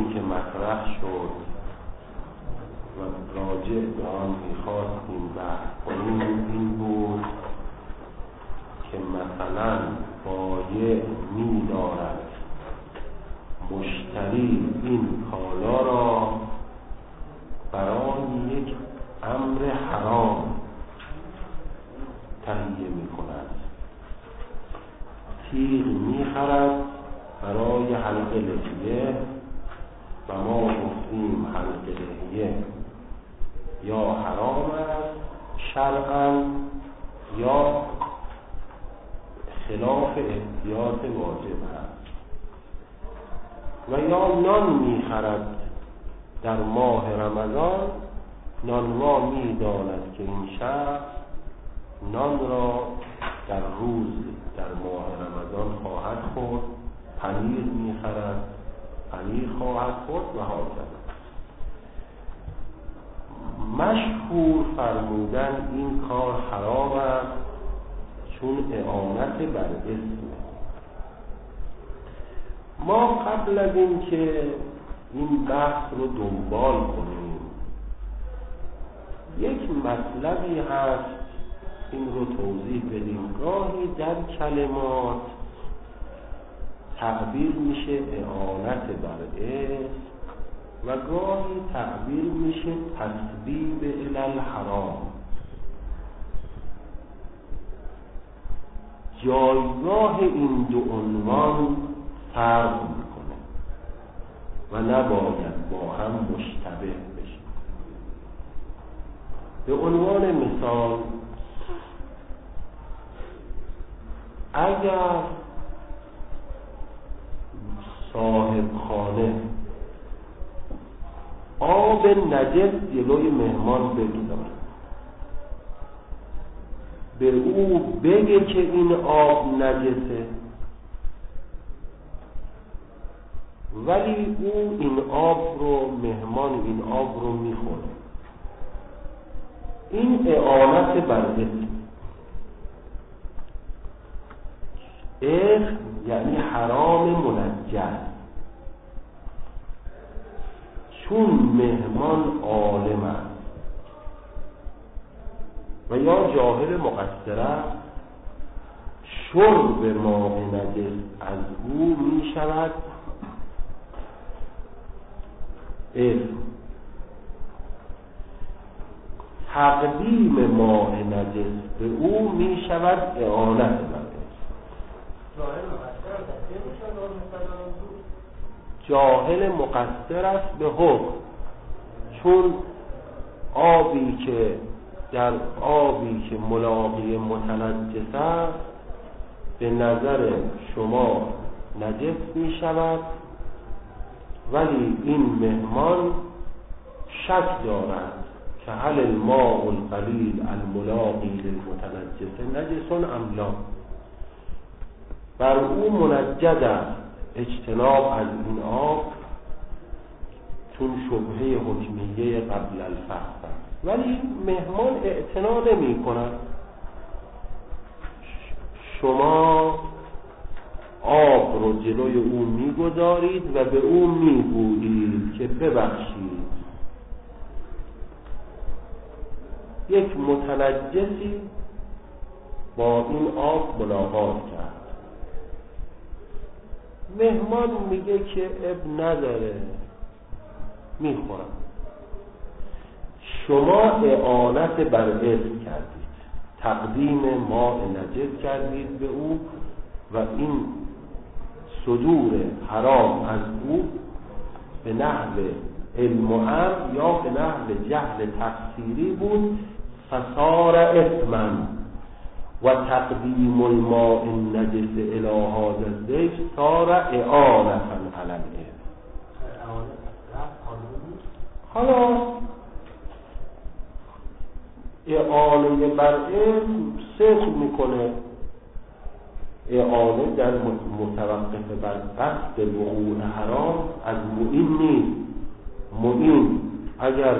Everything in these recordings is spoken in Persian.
موضوعی که مطرح شد و راجع به آن می‌خواستیم بحث کنیم این بود که مثلا بایع می‌دارد مشتری این کالا را برای یک امر حرام تهیه می‌کند. تیغ می‌خرد برای حلق لحیه و ما گفتیم حلق لحیه یا حرام است شرعاً یا خلاف احتیاط واجب است. و یا نان می‌خرد در ماه رمضان، نانوا می‌داند که این شخص نان را در ماه رمضان خواهد خورد، پنیر می‌خرد، پنیر خواهد خورد و هاکذا. مشهور فرمودن این کار حرام است چون اعانت بر اسمه. ما قبل از این که این بحث رو دنبال کنیم یک مطلبی هست این رو توضیح بدیم. گاهی در کلمات تعبیر میشه اعانت بر اسم و گاهی تعبیر میشه تسبیب الی الحرام. جایگاه این دو عنوان فرق میکنه و نباید با هم مشتبه بشه. به عنوان مثال اگر صاحب خانه آب نجس جلوی مهمان بگذاره، به او بگه که این آب نجسه ولی او این آب رو مهمان این آب رو میخوره، این اعانت بر اسم یعنی حرام منجس. چون مهمان عالم است و یا جاهل مقصر است، شرب ماء نجس از او می شود اسم. تقدیم ماء نجس به او می شود اعانت بر جاهل مقصر است به حکم، چون آبی که ملاقی متنجس است به نظر شما نجس می شود ولی این مهمان شک دارد که هل الماء القلیل الملاقی للمتنجس نجس ام لا، بر او منجد است اجتناب از این آب چون شبهه حکمیه قبل الفحص است، ولی مهمان اعتنا نمی کند. شما آب رو جلوی او می گذارید و به او می گویید که ببخشید یک متنجسی با این آب ملاقات کرد. مهمان میگه که اب نداره میخورم. شما اعانت بر اسم کردید، تقدیم ماء نجس کردید به او و این صدور حرام از او به نحو علم و امر یا به نحو جهل تفسیری بود، فصار اثما و تقدیم الماء النجس الی هذا الضیف صار اعانة علی الاسم. حالا اعانه بر اسم صدق میکنه، اعانه در متوقف بر قصد وقوع حرام از معین نیست. معین اگر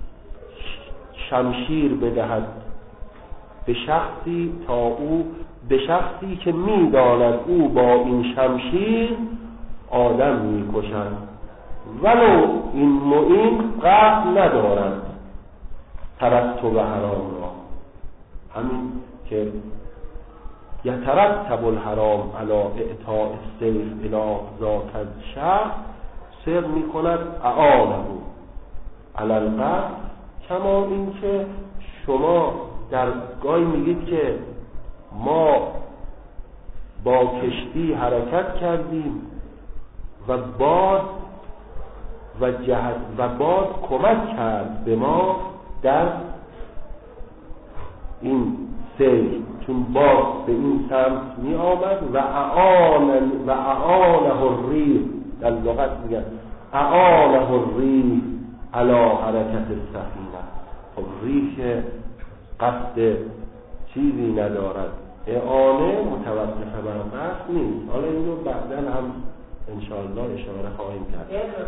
شمشیر بدهد به شخصی تا او به شخصی که می‌داند او با این شمشیر آدم می‌کشد ولو این معین قصد ندارد ترتب حرام را، همین که یترتب الحرام علی اعطاء السیف الی ذاک الشخص سر میکند اعانه علی القصد، کما این که شما در گاهی میگید که ما با کشتی حرکت کردیم و باد کمک کرد به ما در این سیل، چون باد به این سمت می آمد و اعانه الریح، در لغت میگن اعانه الریح علی حرکت السفینه. خب ریح قصد چیزی ندارد، اعانه متوقف بر قصد نیست. حالا اینو بعدا هم انشاءالله اشاره خواهیم کرد.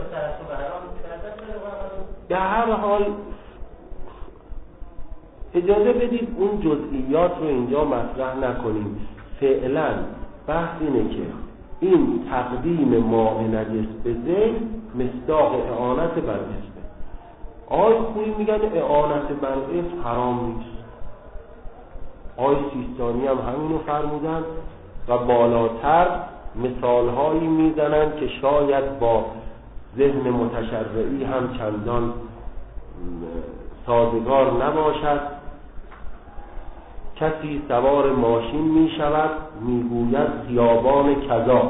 به هر حال اجازه بدید اون جزئیات رو اینجا مطرح نکنیم. فعلا بحث اینه که این تقدیم ماء نجس به زیت مصداق اعانت بر اسمه. آی خویی میگن اعانت بر اسم حرام نیست، آی سیستانی هم همینو فرمودن و بالاتر مثالهایی میزنن که شاید با ذهن متشرعی هم چندان سازگار نباشد. کسی سوار ماشین می شود، می گوید خیابان کذا،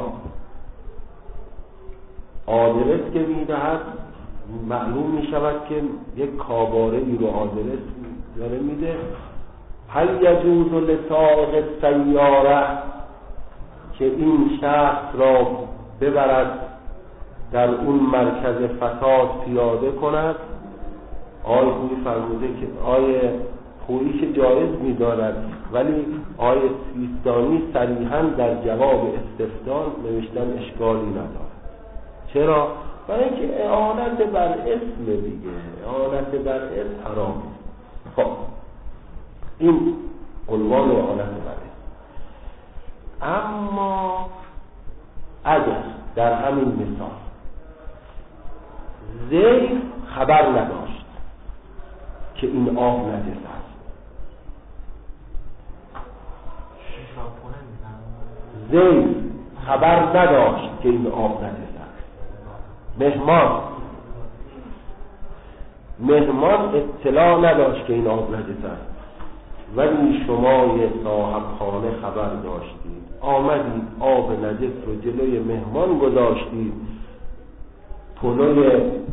آدرس که می دهد معلوم می شود که یک کاباره ای رو آدرس داره میده. هل یجوز لسائق السیاره که این شخص را ببرد در اون مرکز فساد پیاده کند؟ آیه خویی فرموده که آیه خویی که جایز می‌دارد، ولی آیه سیستانی صریحاً در جواب استفسار نوشتن اشکالی ندارد. چرا؟ برای اینکه اعانت بر اسم دیگه، اعانت بر اسم حرام. خب این عنوان اعانت بر اسم. اما اگر در همین مثال زید خبر نداشت که این آب نجس است، زید خبر نداشت که این آب نجس است، مهمان اطلاع نداشت که این آب نجس است، ولی شما یه صاحب خانه خبر داشتید، آمدید آب نجس رو جلوی مهمان گذاشتید، پلوی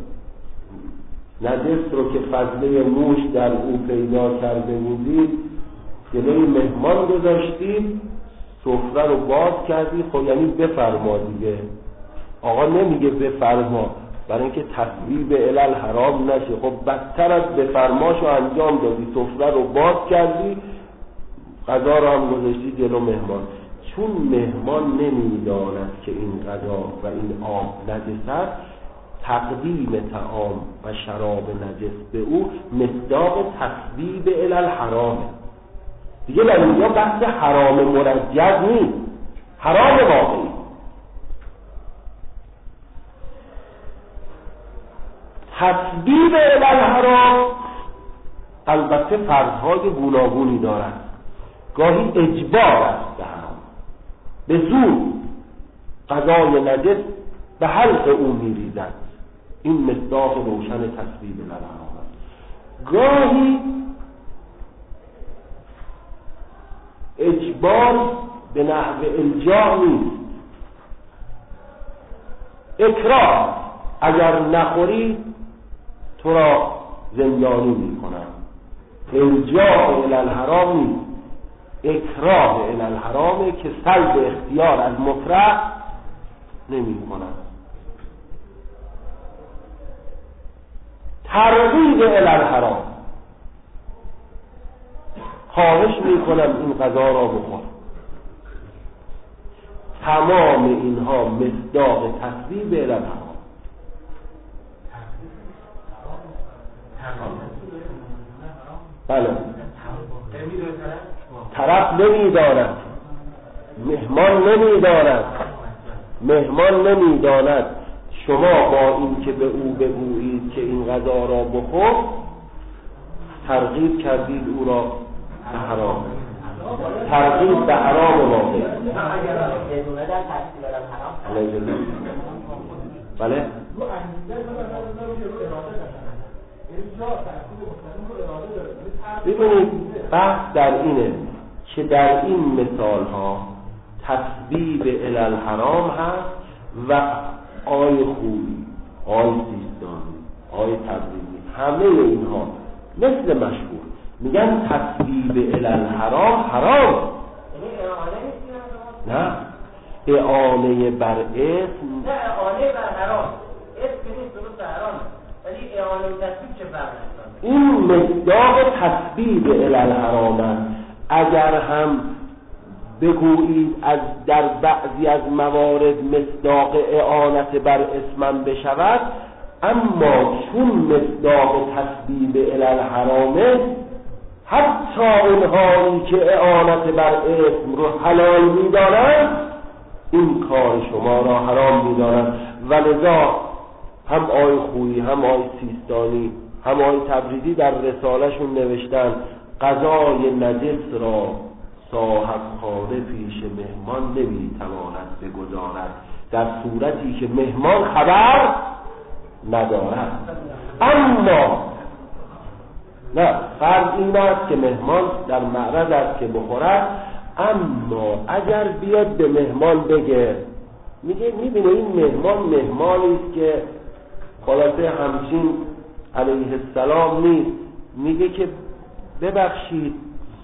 نجس رو که فضله موش در او پیدا کرده بودید جلوی مهمان گذاشتید، سفره رو باز کردید. خب یعنی بفرما دیگه، آقا نمیگه بفرما برای اینکه تصویب علل حرام نشه. خب بدتر از بفرماشو انجام دادی، سفره رو باز کردی، غذا رو هم گذاشتی جلو مهمان. چون مهمان نمیداند که این غذا و این آب نجس است، تقدیم طعام و شراب نجس به او مصداق تصویب علل حرامه دیگه. در اینجا بحث حرام مرجح نیست، حرام واقعی. تصویب علل حرام البته فرضهای گوناگونی دارد. گاهی اجبار است به حرام، به زور غذای نجس به حلق او میریزد، این مصداق روشن تصویب علل حرام است. گاهی اجبار به نحو الجا نیست، اکراه، اگر نخوری تو را زندانی میکنم. الجا الی الحرام نیست، اکراه الی الحرامه که سلب اختیار از مکره نمی کنم. ترغیب الی الحرام، خواهش میکنم این غذا را بخور. تمام اینها مصداق تصویب الی الحرام. بله، طرف نمیداند، مهمان نمیداند شما با این که به او بگویید که این غذا را بخور ترغیب کردید او را به حرام، ترغیب به حرام واقع. بله ببینید بحث در اینه که در این مثال ها تسبیب الی الحرام هست و آی خوبی، آی سیستانی، آی تبریزی، همه اینها مثل مشهور میگن تسبیب الی الحرام حرام. نه اعانه بر اسم، نه اعانه بر حرام، اسم نیست درست حرام، ولی اعانه و تسبیب چه فرقی؟ این مصداق تسبیب الی الحرام است. اگر هم بگویید از در بعضی از موارد مصداق اعانت بر اسمم بشود، اما چون مصداق تسبیب الی الحرامه، حتی اونهایی که اعانت بر اسم رو حلال می‌دانند این کار شما را حرام می‌دانند. ولذا هم آی خویی، هم آی سیستانی، هم آی تبریزی در رساله‌شون نوشتن غذای نجس را صاحب خانه پیش مهمان نمی‌تواند بگذارد در صورتی که مهمان خبر ندارد. اما نه، فرض این است که مهمان در معرض است که بخورد، اما اگر بیاد به مهمان بگه، میبینه این مهمانی است که خلاصه همچین علیه السلام نیست، میگه که ببخشید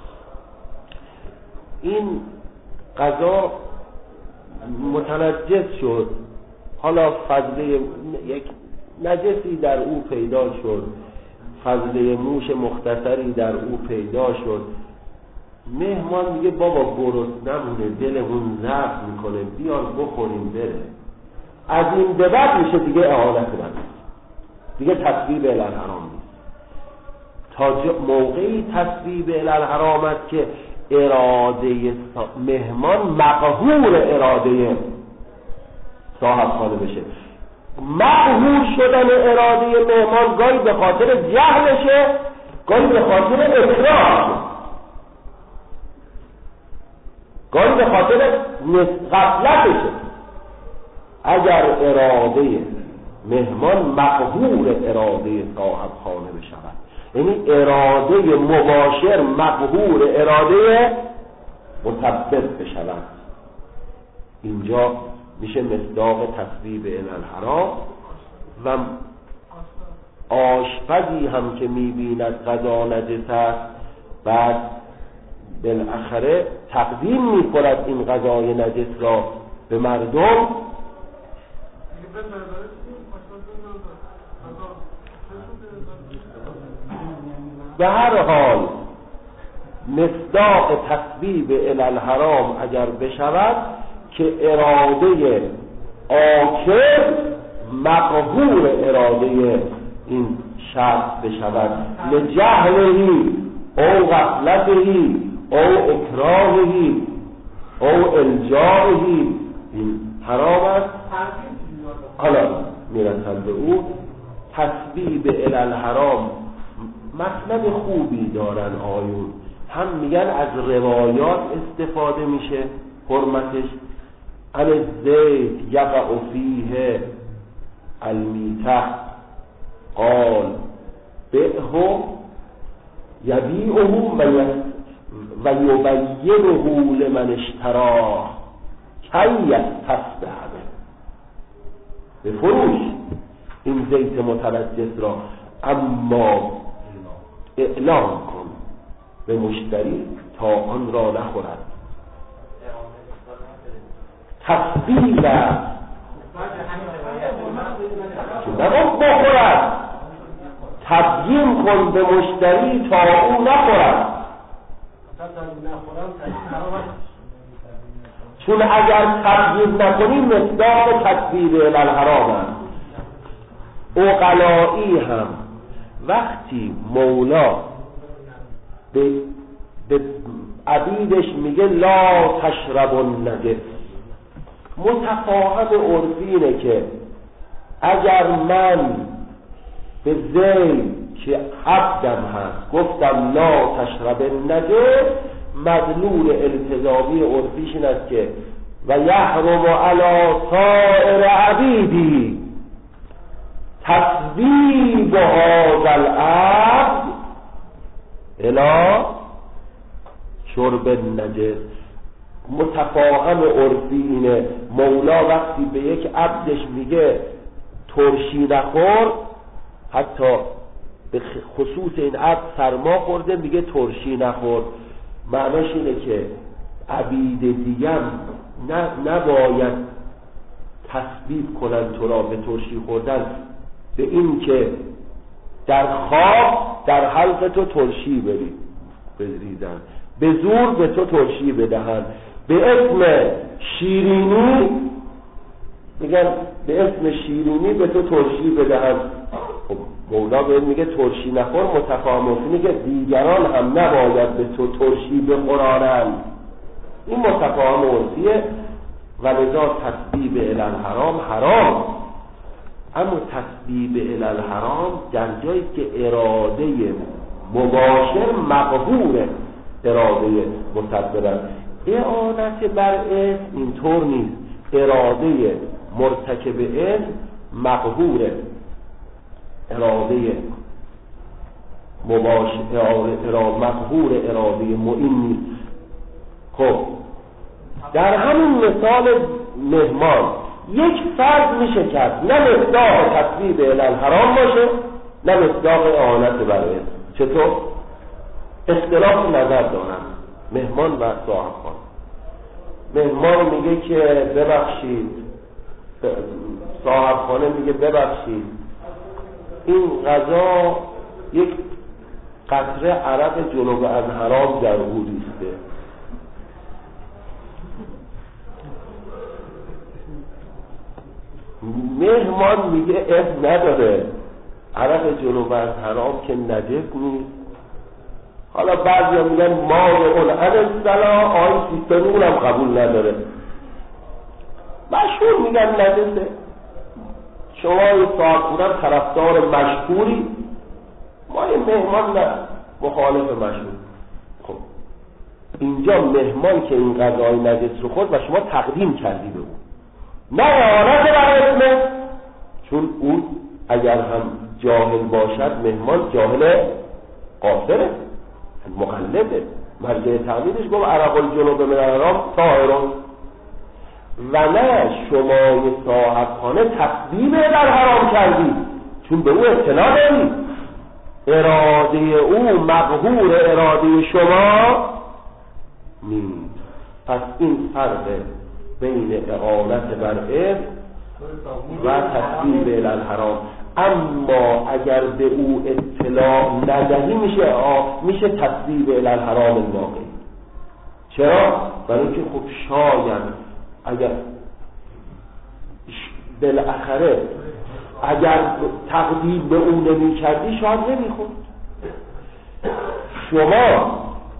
این غذا متنجس شد، حالا فضله یک نجسی در او پیدا شد، فضله موش مختصری در او پیدا شد. مهمان میگه بابا گرسنمونه، دلمون ضعف میکنه، بیار بخوریم بره. از این به بعد میشه دیگه اعانت من، دیگه تسبیب الی الحرام نیست. تا موقعی تسبیب الی الحرام است که اراده مهمان مقهور اراده صاحب خانه بشه. مقهور شدن اراده مهمان گاهی به خاطر جهلشه، گاهی به خاطر اکراهشه، گاهی به خاطر غفلتشه. اگر اراده مهمان مقهور اراده صاحب خانه بشود، یعنی اراده مباشر مقهور اراده مسبب بشود، اینجا میشه مصداق تسبیب الی الحرام. و آشپزی هم که میبیند غذا نجس است، بعد بالاخره تقدیم میکند این غذای نجس را به مردم، به هر حال مصداق تسبیب الی الحرام اگر بشود که اراده آکل مقهور اراده این شخص بشود، لجهلهی او غفلتهی او اکراههی او الجاهی، این حرام است. حالا میرسند به او. تسبیب الی الحرام مطلب خوبی دارن آیون، هم میگن از روایات استفاده میشه حرمتش. عن الزیت یقع فیه المیته قال بئه یبیعه و یبینه لمن اشتراه کی یستصبح به فروش این زیت متنجس را، اما اعلام کن به مشتری تا آن را نخورد. تسبیل است که نگفت بخورد، تبیین کن به مشتری تا او نخورد، چون اگر تبیین نکنی مصداق تسبیب الی الحرام است. عقلائی هم وقتی مولا به عبیدش میگه لا تشرب النجس، متفاهم عرفی اینه که اگر من به زید که عبدم هست گفتم لا تشرب النجس، مدلول التزامی عرفیش این است که و یحرم علی سائر عبیدی تصویب هذا العبد الی شرب النجس. متفاهم عرفی اینه، مولا وقتی به یک عبدش میگه ترشی نخور، حتی به خصوص این عبد سرما خورده میگه ترشی نخور، معناش اینه که عبید دیگم نباید تصویب کنن تو را به ترشی خوردن، به این که در خواب در حلق تو ترشی بریزن، به زور به تو ترشی بدهن، به اسم شیرینی میگن به اسم شیرینی به تو ترشی بدهن. خب مولا به میگه ترشی نخور، متفاهم میگه دیگران هم نباید به تو ترشی بخورانند. این متفاهم عرفیه و لذا تصویب الی الحرام حرام. اما تصویب الی الحرام در جایی که اراده مباشر مقهور، اراده متبرن. اعانت بر اسم اینطور نیست، اراده مرتکب اسم مقهوره، اراده مباشر مقهور، اراده معین نیست. خب در همین مثال مهمان یک فرض میشه کرد، نه مصداق تصویب الی الحرام باشه نه مصداق اعانت بر اسم. چطور؟ اختلاف نظر دارن مهمان و صاحبخانه. مهمان میگه که ببخشید، صاحبخانه میگه ببخشید این غذا یک قطره عرق جنوب از حرام در او ریخته. مهمان میگه اسم نداره، عرق جنوب از حرام که نجس نیست. حالا بعضی میگن مال اون انسلا آی سیستانی اونم قبول نداره، مشهور میگن نجسه. شما یه ساعت بودن طرفدار مشهوری، ما یه مهمان نه مخالف مشهور. خب اینجا مهمان که این غذای نجس رو خورد و شما تقدیم کردی به اون، نه اعانت بر اسمه، چون اون اگر هم جاهل باشد مهمان جاهل قاصره مقلده. مرجع تعمیدش گفت عرق الجنوب من الحرام طاهرون، و نه شما صاحبخانه تصویب در حرام کردی چون به او اطلاع داری، اراده او مقهور اراده شما نیست. پس این فرق بین اعانت بر اسم و تصویب الی الحرام. اما اگر به او اطلاع ندهی میشه تصویب الی الحرام الواقعی. چرا؟ برای اینکه خب شاید اگر بالاخره اگر تقدیم به اون نمی کردی شاید نمی خورد. شما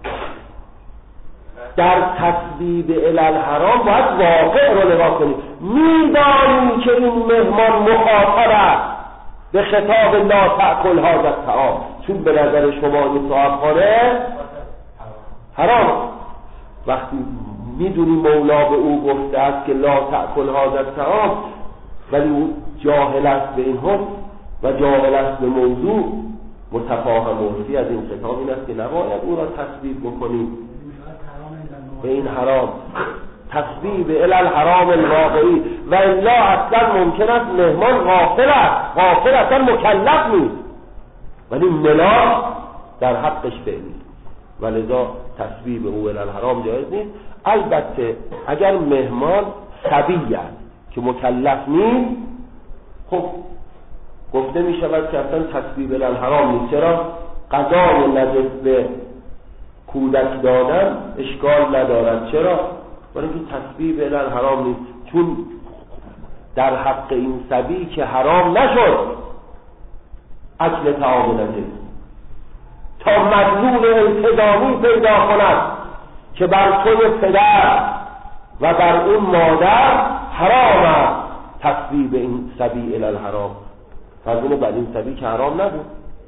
در تصویب الی الحرام باید واقع رو نگاه کنید، میدانی که این مهمان مخاطب است به خطاب لا تأکل هذا الطعام، چون به نظر شما این صاحبخانه حرام. وقتی میدونی مولا به او گفته است که لا تأکل هذا الطعام، ولی او جاهل است به این حکم و جاهل است به موضوع، متفاهم عرفی از این خطاب این است که نباید او را تصویب بکنیم به این حرام، تصویب الی الحرام الواقعی. و الا اصلا ممکن است مهمان غافل اصلا مکلف نیست، ولی ملاک در حقش فعلی، ولذا تصویب او الی الحرام جایز نیست. البته اگر مهمان صبی است که مکلف نیست، خب گفته می شود که اصلا تصویب الی الحرام نیست. چرا؟ غذای نجس به کودک دادن اشکال ندارد. چرا؟ برای اینکه تصویب الی الحرام نیست، چون در حق این صبی که حرام نشد اکل طعام نجس تا مدلول التزامی پیدا کند که بر توی پدر و بر اون مادر حرام است تصویب این سبی الی الحرام، فرضونه بر این سبی که حرام نبود،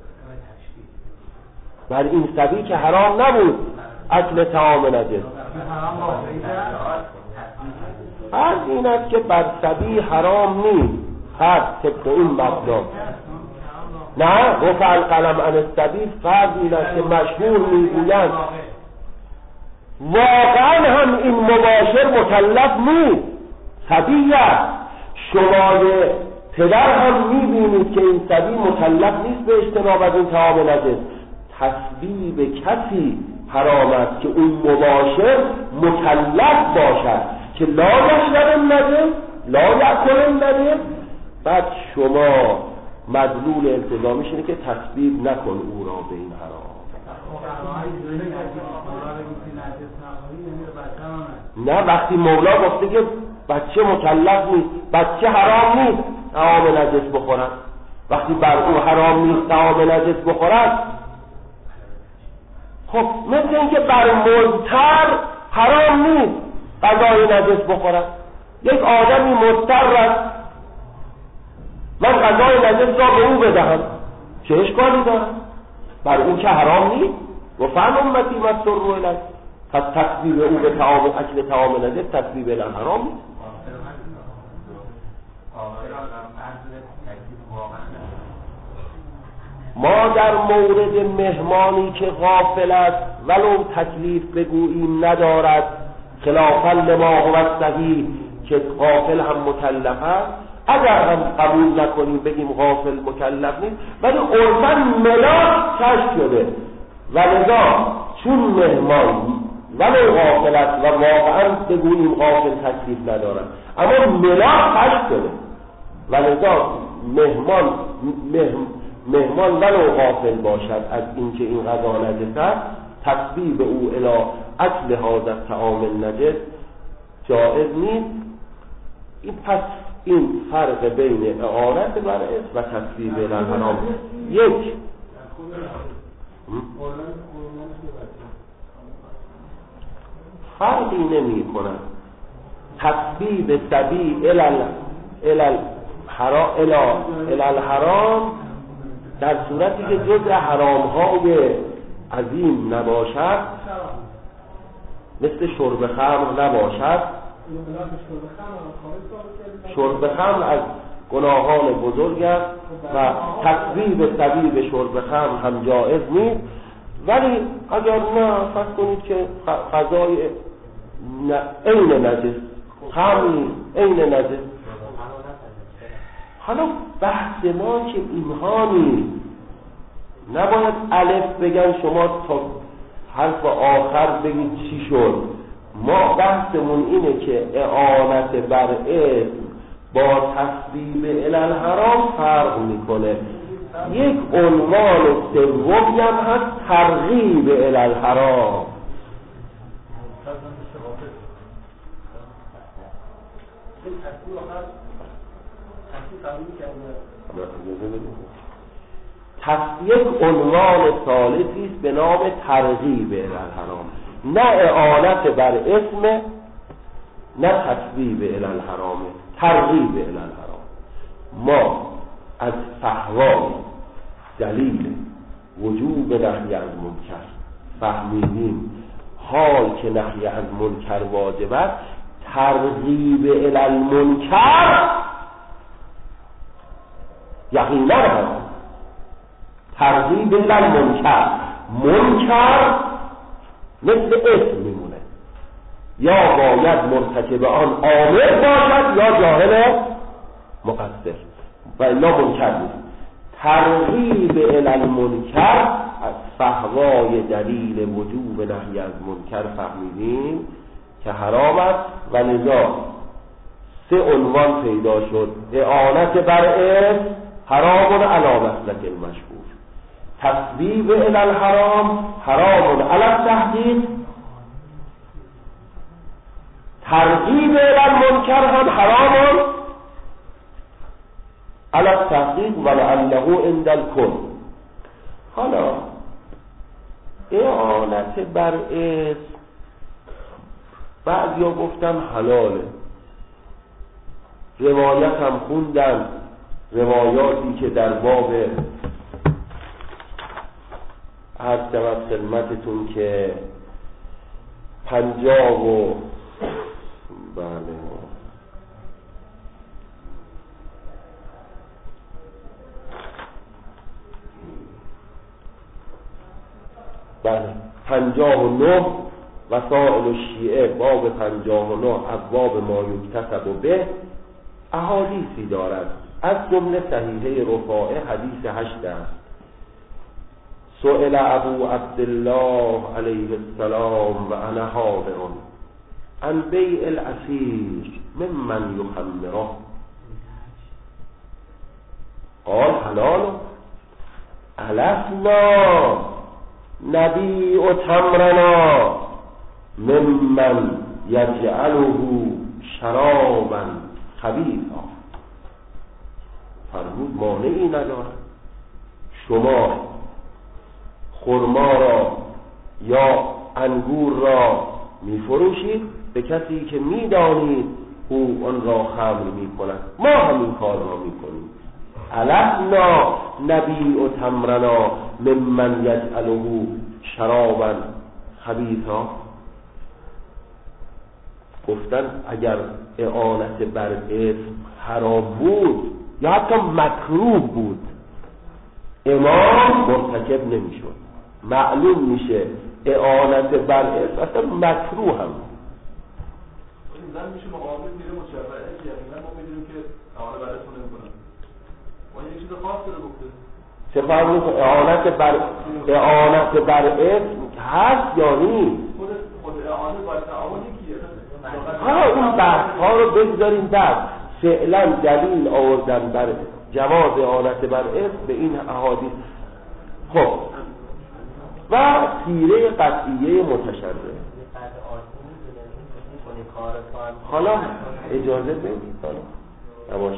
بر این سبی که حرام نبود اکل طعام نجس. فرض این است که بر سبی حرام نیست، فرض طبق این مبدا نه رفع القلم عن السبی، فرض این است که مشهور میگویند واقعا هم این مباشر مکلف نیست، سبی است. شما پدر هم میبینید که این سبی مکلف نیست به اجتناب از این طعام نجس. تصویب کسی حرام است که اون مباشر مکلف باشد که لا یشرب النجس لا یأکل النجس، بعد شما مدلول التزامیش اینه که تصویب نکن او را به این حرام. نه، وقتی مولا گفته که بچه مکلف نیست، بچه حرام نیست طعام نجس بخورد، وقتی بر او حرام نیست طعام نجس بخورد، خب مثل اینکه بر مضطر حرام نیست غذای نجس بخورد. یک آدمی مضطر است، من غذای نجس را به او بدهم، چه اشکالی دارد؟ بر او که حرام نیست. و فهم امتی مسر الیه، پس تصویب او به طعام اکل طعام نجس تصویب الی الحرام نیست. ما در مورد مهمانی که غافل است ولو تکلیف بگوییم ندارد، خلافا لما هو صحیح که غافل هم مکلف است، اگر هم قبول نکنیم بگیم غافل مکلف نیست، ولی عرفاً ملاک کشف شده و لذا چون مهمان ولو غافل است و واقعا بگوییم غافل تکلیف ندارد، اما ملاک کشف شده و لذا مهمان ولو غافل باشد از اینکه این غذا نجس است، تصویب او الی اکل هذا الطعام النجس جائز نیست. این پس این فرق بین اعانت بر اسم و تصویب الی الحرام. یک فرقی نمی کند تصویب سبی الی الحرام در صورتی که جزء حرام‌های عظیم نباشد، مثل شرب خمر نباشد. شرب خمر از گناهان بزرگ است و تصویب سبی به شرب خمر هم جایز نیست. ولی اگر نه فرض کنید که غذای عین نجس، خمر عین نجس، حالا بحث ما که اینها نیست، نباید الف بگن شما تا حرف آخر بگید چی شد. ما بحثمون اینه که اعانت بر اسم با تصویب الی الحرام فرق میکنه. یک عنوان سومی هم هست ترغیب الی الحرام. یک عنوان ثالثی است به نام ترغیب الی الحرام، نه اعانت بر اسم نه تصویب الی الحرام، ترغیب الی الحرام. ما از فحوای دلیل وجوب نهی از منکر فهمیدیم حال که نهی از منکر واجب است، ترغیب الی المنکر یقینا هست. ترغیب الی المنکر، منکر مثل اسم میمونه، یا باید مرتکب آن عامل باشد یا جاهل مقصر و الا منکر نیست. ترغیب الی المنکر از فحوای دلیل وجوب نهی از منکر فهمیدیم که حرام است و لذا سه عنوان پیدا شد. اعانت بر اسم حرام علی مسلک المشهور، تصویب الی الحرام حرام علی التحقیق، ترغیب الی المنکر هم حرام علی التحقیق ولعله عند الکل. حالا اعانت بر اسم بعضیا گفتن حلاله، روایت هم خوندن، روایاتی که در باب عرض شود خدمتتون که 50 و بله 59 وسائل الشیعه باب 59 ابواب ما یکتسب به احادیثی دارد، از جمله صحیحه رفاعه حدیث 8 است. سئل ابو عبدالله علیه السلام و انا حاضر عن بیع الاسیر ممن یخمره قال حلال علفنا نبیع تمرنا ممن یجعله شرابا خبیثا. فرمود مانعی ندارد شما خرما را یا انگور را میفروشید به کسی که میدانید او آن را خمر میکند، ما همین کار را میکنیم. علفنا نبیع تمرنا ممن یجعله شرابا خبیثا. گفتن اگر اعانت بر اسم حرام بود یا حتی مکروه بود امام مرتکب نمیشد. معلوم میشه اعانت بر اسم اصلا مکروه هم زن میشه مقابل میره مشابهه یقینا ما میدونیم که اعانت بر اسم نمیکنن و این چیز خاص داره گفته. چه فرق میکنه اعانت بر اسم هست یا نیست؟ خود اعانت بر تعاون یکیه. اون بحث ها رو بگذاریم بعد. فعلا دلیل آوردن بر جواز اعانت بر اسم به این احادیث. خب و سیره قطعیه متشرع. حالا اجازه بدید نباشه.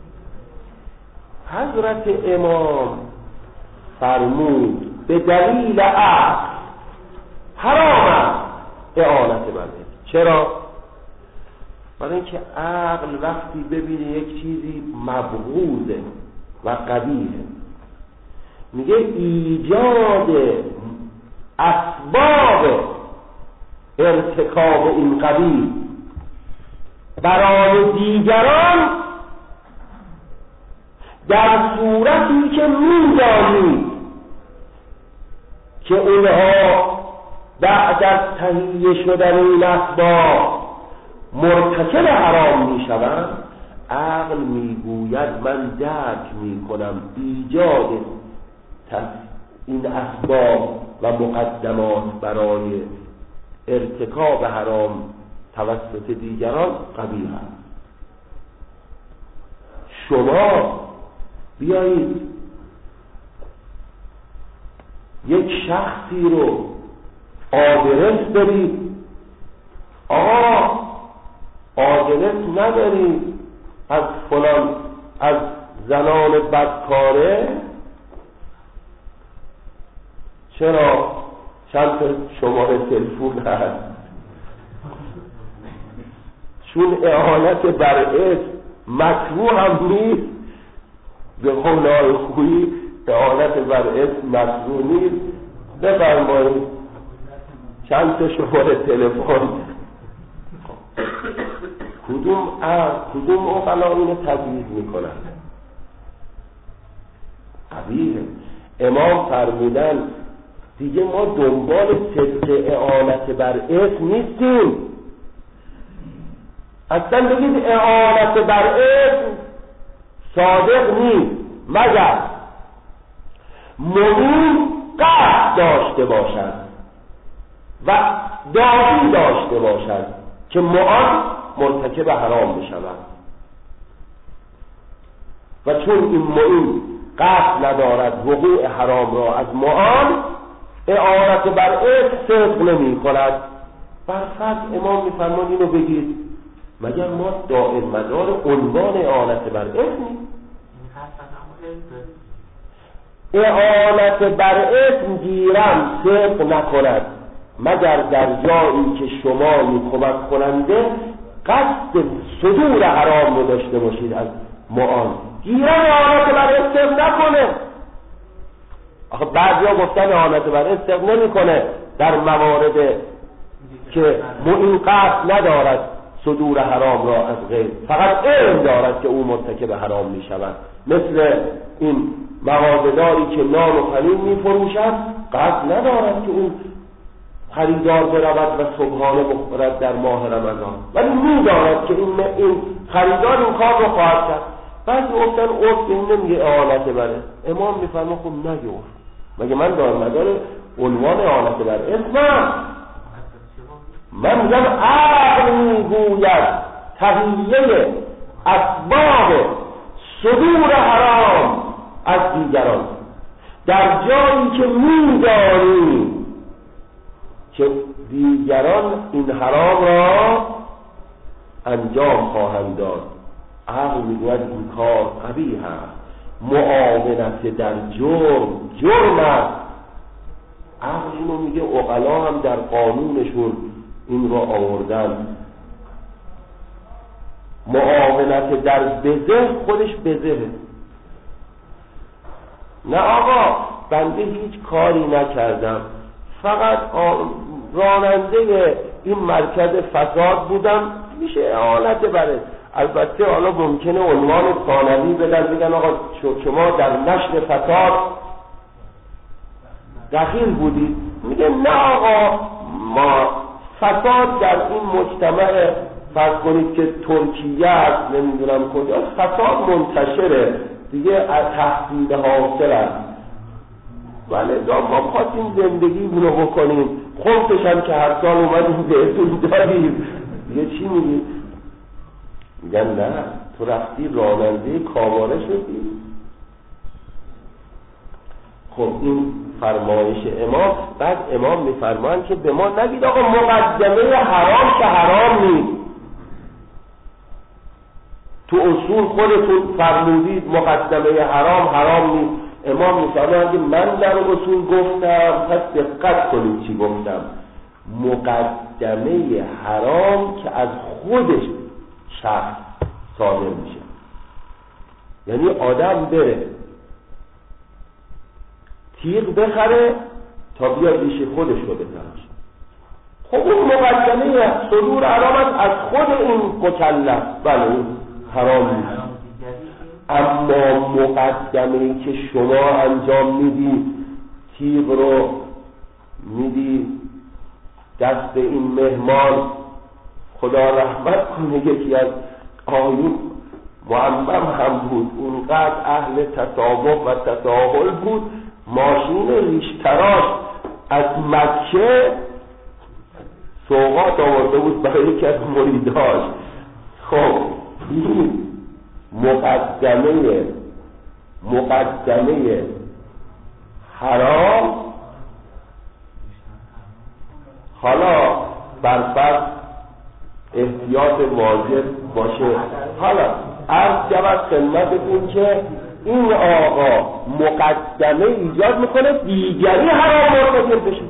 حضرت امام فرمود به دلیل عقل حرام است اعانت بر اسم. چرا؟ برای اینکه عقل وقتی ببینه یک چیزی مبغوضه و قبیحه میگه ایجاد اسباب ارتکاب این قبیح برای دیگران در صورتی که می‌دانید که اونها بعد از تهیه شدن این اسباب مرتکب حرام میشوند، عقل میگوید من درک میکنم ایجاد این اسباب و مقدمات برای ارتکاب حرام توسط دیگران قبیح است. شما بیایید یک شخصی رو آدرس برید، آدرس ندارید از فلان از زنان بدکاره، چرا؟ چند تا شماره تلفن هست، چون اعانت بر اسم مکروه هم نیست. به قول آقای خویی اعانت بر اسم مکروه نیست. بفرمایید چند تا شماره تلفن. کدوم اقلا اینو تبعیض میکنن؟ قبیحه. امام فرمودن دیگه ما دنبال صدق اعانت بر اسم نیستیم. اصلا بگید اعانت بر اسم صادق نیست مگر مؤمن قصد داشته باشد و داعی داشته باشد که معان مرتکب حرام بشود، و چون این معین قصد ندارد وقوع حرام را از معان، اعانت بر اسم صدق نمی کند. برفرض امام میفرمان اینو بگید مگر ما دائم مدار عنوان اعانت بر اسم؟ اعانت بر اسم گیرم صدق نکند مگر در جایی که شما کمک کننده قصد صدور حرام رو داشته باشید از معان. گیران اعانت بر استق نکنه. آخه بعضیا گفتن اعانت بر استق نمی کنه در موارد که این قصد ندارد صدور حرام را از غیر، فقط علم دارد که او مرتکب حرام می شود. مثل این مغازه‌داری که نان و پنیر می فروشد، قصد ندارد که اون خریدار برود و صبحانه بخورد در ماه رمضان، ولی می دارد که این خریدار این کار رو خواهد کرد. بعد گفتن عرف این نمیگه اعانت بره. امام میفرما خب نگه عرف، مگه من دارم نداره عنوان اعانت بر اسم؟ من میگم عقل میگوید تهیه اسباب صدور حرام از دیگران در جایی که میدانی که دیگران این حرام را انجام خواهند داد، عقل میگوید این کار قبیح است، معاونت در جرم است. عقل اینو میگه، عقلا هم در قانونشون این رو آوردن. معاونت در بزه خودش بزهه. نه آقا بنده هیچ کاری نکردم، فقط راننده این مرکز فساد بودم، میشه اعانت بره. البته حالا ممکنه عنوان ثانوی بدن، بگن آقا شما در نشر فساد دخیل بودید. میگه نه آقا، ما فساد در این مجتمع، فرض کنید که ترکیه است، نمیدونم کجا، فساد منتشره دیگه، از تحصیل حاصل است، ولی ما خواستیم زندگی رو بکنیم، خمسش هم که هر سال اومدیم بهتون داریم دیگه چی میگی؟ میگن نه، تو رفتی راننده کاواره شدی. خب این فرمایش امام. بعد امام میفرمان که به ما نگید آقا مقدمه حرام که حرام نیست. تو اصول خودتون فرمودید مقدمه حرام نیست. امام میفرمان که من در اصول گفتم، پس دقت کنید چی گفتم. مقدمه حرام که از خودش شخص صادر میشه، یعنی آدم بره تیغ بخره تا بیاد ریشه خودش رو بزنه. خب اون مقدمه صدور حرام از خود این مکلف، بله این حرام نیست. اما مقدمه که شما انجام میدی، تیغ رو میدی دست این مهمان، خدا رحمت کنه یکی از آیون معمم هم بود، اونقدر اهل تطابق و تساهل بود، ماشین ریشتراش از مکه سوغات آورده بود برای یکی از مریداش. خب این مقدمه حرام، حالا برفرض احتیاط واجب باشه. حالا عرض جواب خدمتتون که این آقا مقدمه ایجاد میکنه دیگری حرام مرتکب بشه.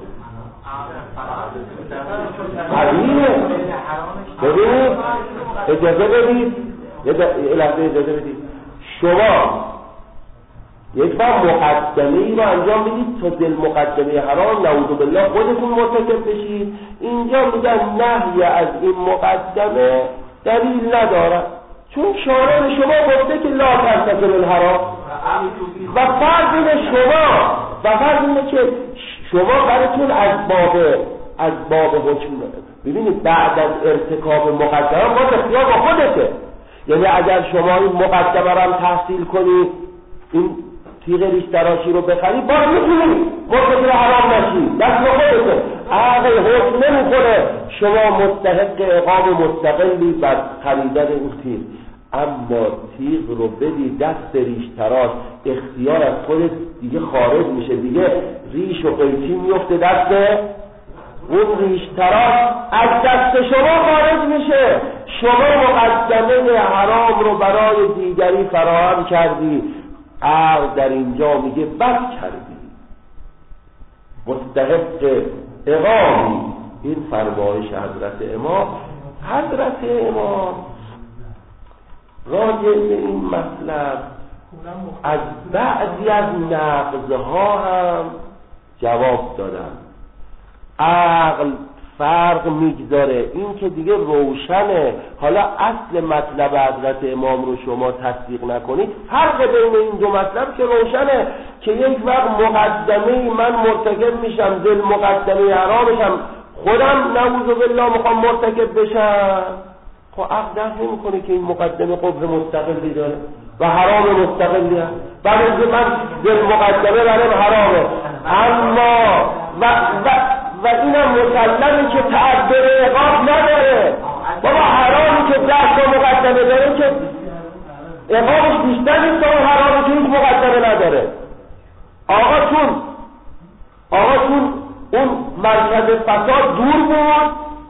ببینید اجازه بدید، یه لحظه اجازه بدید. شما یک بار مقدمه ای رو انجام بدید تا دل مقدمه حرام نعوذ بالله خودتون مرتکب بشید. اینجا میگن نهی از این مقدمه دلیل ندارد، چون شارع شما گفته که لا ترتکب الحرام و فرض اینه که شما براتون از باب حکم. ببینید بعد از ارتکاب مقدمه باید اختیار با خودته، یعنی اگر شما این مقدمه رو هم تحصیل کنید، این تیغ ریش تراشی رو بخری، باید میتونید مرتکب حرام نشید، دست با خودته. عقل حکم نمیکنه شما مستحق اقام مستقلی بر خریدن اون تیغ، اما تیغ رو بدی دست ریش تراش، اختیار از خودت دیگه خارج میشه، دیگه ریش و قیچی میفته دست اون ریش تراش، از دست شما خارج میشه. شما مقدمه حرام رو برای دیگری فراهم کردی، عقل در اینجا میگه بد کردی، مستحق اقامی. این فرمایش حضرت امام حضرت امام راجع به این مطلب از بعضی از نقضها هم جواب دادن. عقل فرق میگذاره، این که دیگه روشنه. حالا اصل مطلب حضرت امام رو شما تصدیق نکنید، فرق بین این دو مطلب که روشنه که یک وقت مقدمه من مرتکب میشم، دل مقدمه حرامشم، خودم نعوذ بالله میخوام مرتکب بشم، خب عقل درک نمیکنه که این مقدمه قبح مستقلی داره و حرام مستقلی هست. برای من دل مقدمه برای حرامه، اما و اینم مسلمه که تعبیر عقاب نداره. بابا حرامی که 10 تا مقدمه داره که عقابش بیشتر نیست تا حرامی که هیچ مقدمه نداره. آقا چون اون مرکز فساد دور بود،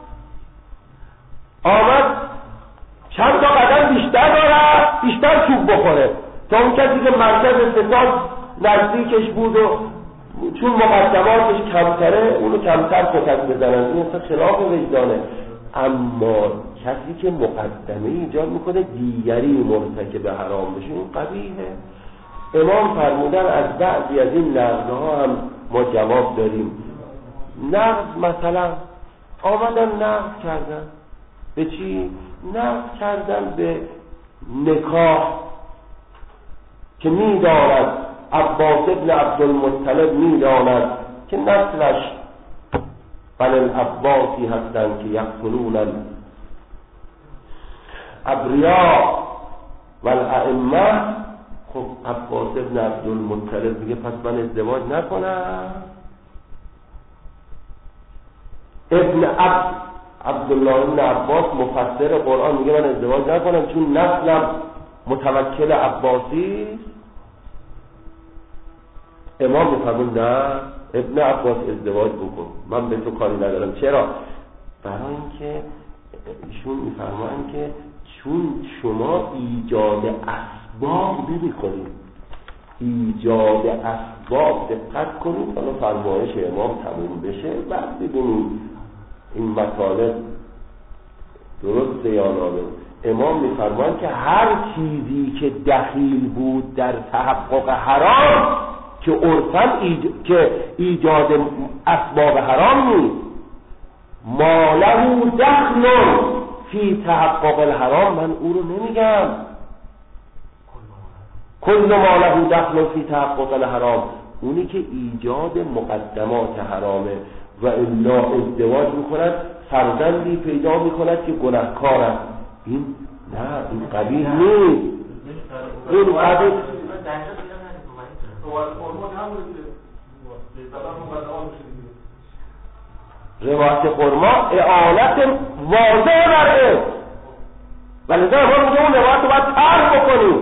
آمد چند تا قدم بیشتر داره، بیشتر چوب بخوره تا اون کسی که مرکز فساد نزدیکش بود و چون مقدماتش کمتره اونو کمتر کتک بزنن. این اصلا خلاف وجدانه. اما کسی که مقدمه ایجاد میکنه دیگری مرتکب حرام بشه، این قبیحه. امام فرمودن از بعضی از این نقضها هم ما جواب داریم. نقض مثلا آمدن نقض کردن به چی؟ نقض کردن به نکاح که میداند عباس ابن عبدالمطلب میداند که نسلش بن العباسی هستند که یقتلون الابریا و الائمه. خب عباس ابن عبدالمطلب میگه پس من ازدواج نکنم. عبدالله ابن عباس مفسر قرآن میگه من ازدواج نکنم چون نسلم متوکل عباسی. امام میفرمون نه ابن عباس ازدواج بکن، من به تو کاری ندارم. چرا؟ برای اینکه ایشون میفرمان که چون شما ایجاد اسباب نمی‌کنید، ایجاد اسباب دقت کنید. حالا فرمایش امام تموم بشه بعد ببینید این مطالب درسته یا نه. امام میفرمان که هر چیزی که دخیل بود در تحقق حرام که عرفاً که ایجاد اسباب حرام نیست، ما له دخل فی تحقق الحرام، من او رو نمیگم. کل ما له دخل فی تحقق الحرام، اونی که ایجاد مقدمات حرامه و الا ازدواج میکند، فرزندی پیدا میکند که گناهکار است، این نه، این قبیح نیست. این قبیح روایت خرما اعانت واضح بره، ولذا ما میگه اون روایت رو باید طرح بکنیم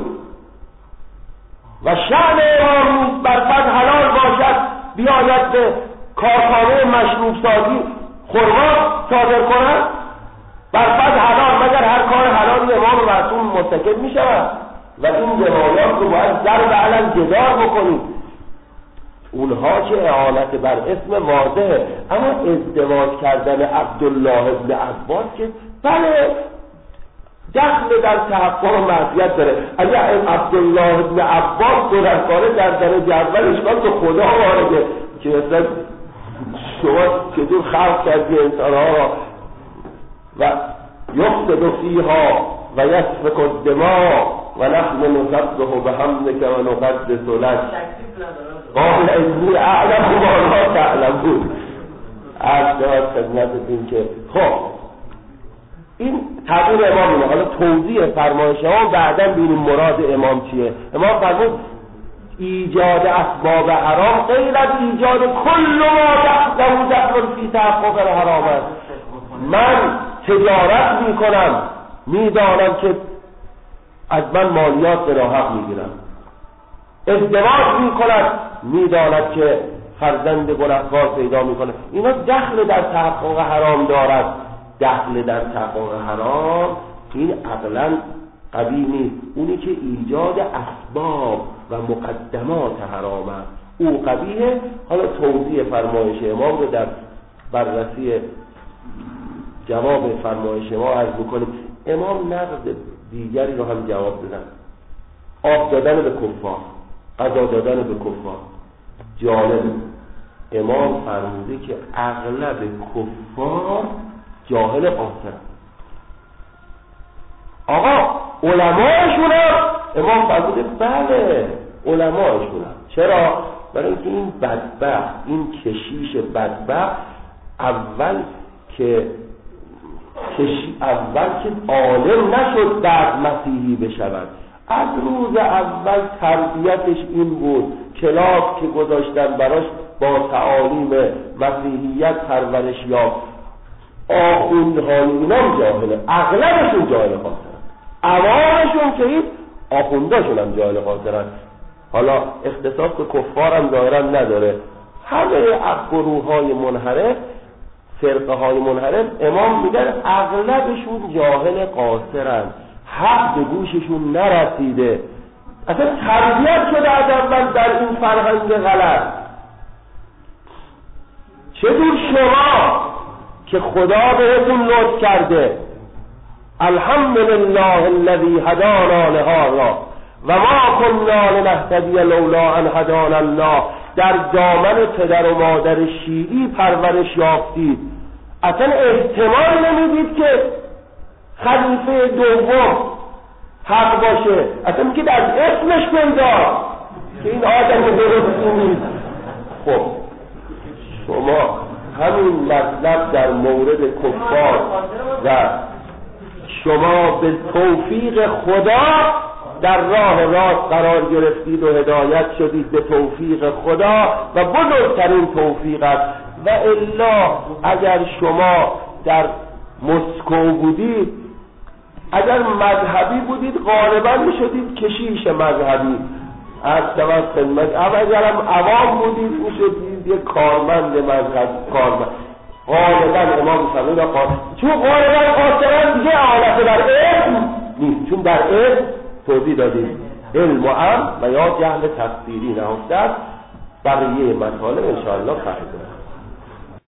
و شأن امام بر فرض حلال باشد بیاید به کارخانه مشروب سازی خرما صادر کنند بر فرض حلال، مگر هر کار حلالی امام معصوم مرتکب می شود و این روایات رو باید ضرب علم جدار بکنیم. اونها که اعانت بر اسم واضحه، اما ازدواج کردن عبدالله ابن عباس که بله دخل در تحقق معصیت داره. اگر عبدالله ابن عباس گناهکاره در درجه اول اشکال که خدا وارده که مثلا شما چطور خلق کردی انسانها را و یفسد فیها و یسفک الدماء و نحن نسبح بحمدک و نقدس لک قال انی اعلم ما لا تعلمون. از داد خدمتتون که خب این تعبیر امامه. حالا توضیح فرمایش ها بعدا ببینیم مراد امام چیه. امام فرمود ایجاد اسباب حرام غیر از ایجاد کل ما دخل فی تحقق الحرام است. من تجارت میکنم، میدانم که از من مالیات به راه حق میگیرم، ازدواج میکند، میداند که فرزند گناهکار پیدا میکنه، اینا دخل در تحقق حرام دارد. دخل در تحقق حرام این عقلا قبیح نیست. اونی که ایجاد اسباب و مقدمات حرام است او قبیحه. حالا توضیح فرمایش امام رو در بررسی جواب فرمایش ما عرض بکنیم. امام نقد دیگری رو هم جواب دادن. آب دادن به کفار، غذا دادن به کفار. جالب، امام فرموده که اغلب کفار جاهل قاصر. آقا علمایشون هم امام فرموده بله علمایشون هم. چرا؟ برای اینکه این بدبخت، این کشیش بدبخت اول که عالم نشد بعد مسیحی بشود. از روز اول تربیتش این بود، کلاس که گذاشتن براش با تعالیم مسیحیت پرورش یافت. آخوندهای اینام جاهله، اغلبشون جاهل خاطرن، عوامشون که این آخونداشون هم جاهل خاطرن. حالا اختصاص به کفار هم ظاهرا نداره. همه گروه‌های منحرف، فرقه های منحرف، امام میگن اغلبشون جاهل قاصرن، حق به گوششون نرسیده، اصلا تربیت شده از اول در این فرهنگ غلط. چطور شما که خدا بهتون لطف کرده، الحمدلله الذی هدانا لهذا و ما کنا لنهتدی لولا ان هدانا الله، در دامن پدر و مادر شیعی پرورش یافتید، اصلا احتمال نمیدید که خلیفه دوم حق باشه، اصلا میگید از اسمش پیدا که این آدم درستی نیست. خب شما همین مطلب در مورد کفار و شما به توفیق خدا در راه راست قرار گرفتید و هدایت شدید به توفیق خدا و بزرگترین توفیق است. و الا اگر شما در مسکو بودید، اگر مذهبی بودید غالبا میشدید کشیش مذهبی، از طرف خدمت، اگرم عوام بودید میشدید یک کارمند مذهب، کارمند. غالبا امام فرمود چون غالبا قاصران دیگه اعالت در علم نیست، چون در علم توضیح دادیم علم و عمل و یا جهل تفسیری نهفته است. بقیه مطالب انشاءالله فرق دارد.